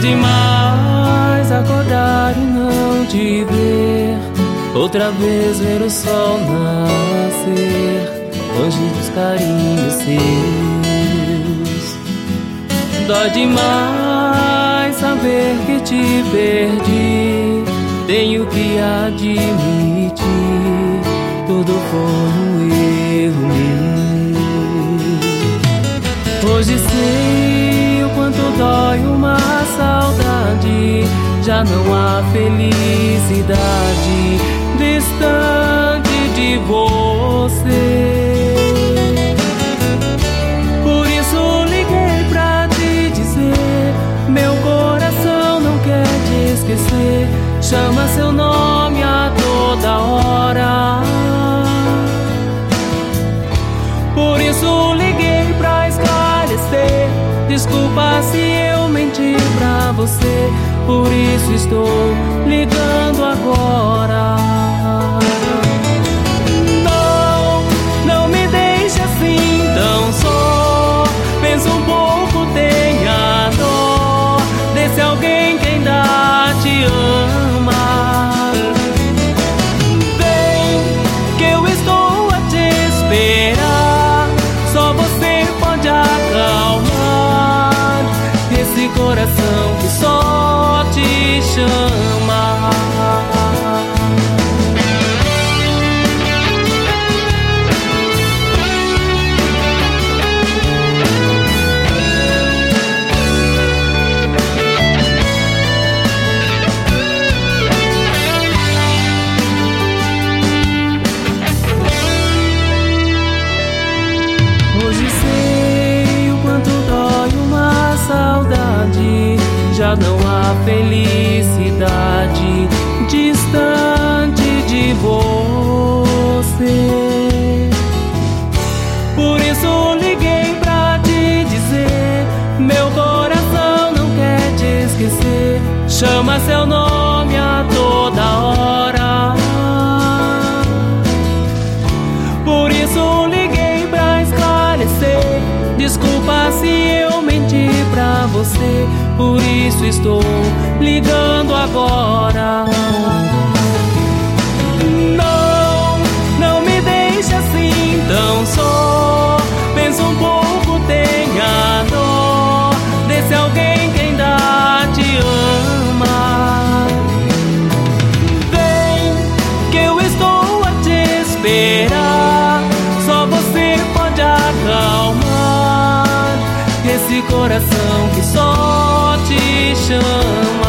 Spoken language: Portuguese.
demais acordar e não te ver, outra vez ver o sol nascer, longe dos carinhos seus. Dói demais saber que te perdi, tenho que admitir, tudo foi um erro meu. Hoje sei o quanto dói uma saudade, já não há felicidade distante de você. Por isso liguei pra te dizer, meu coração não quer te esquecer, chama seu nome a toda hora. Por isso liguei pra esclarecer, desculpa se eu menti pra você, por isso estou ligando agora. Não, não me deixe assim tão só, pensa um pouco, tenha dó desse alguém que ainda te ama. Vem, que eu estou a te esperar, só você pode acalmar esse coração que só te chama. Hoje sei o quanto dói uma saudade, já não há felicidade distante de você. Por isso liguei pra te dizer, meu coração não quer te esquecer, chama seu nome a toda hora. Por isso liguei pra esclarecer, desculpa se eu menti pra você, por isso estou ligando agora. Não, não me deixe assim tão só, pensa um pouco, tenha dó desse alguém que ainda te ama. Vem, que eu estou a te esperar, só você pode acalmar esse coração que só te chama.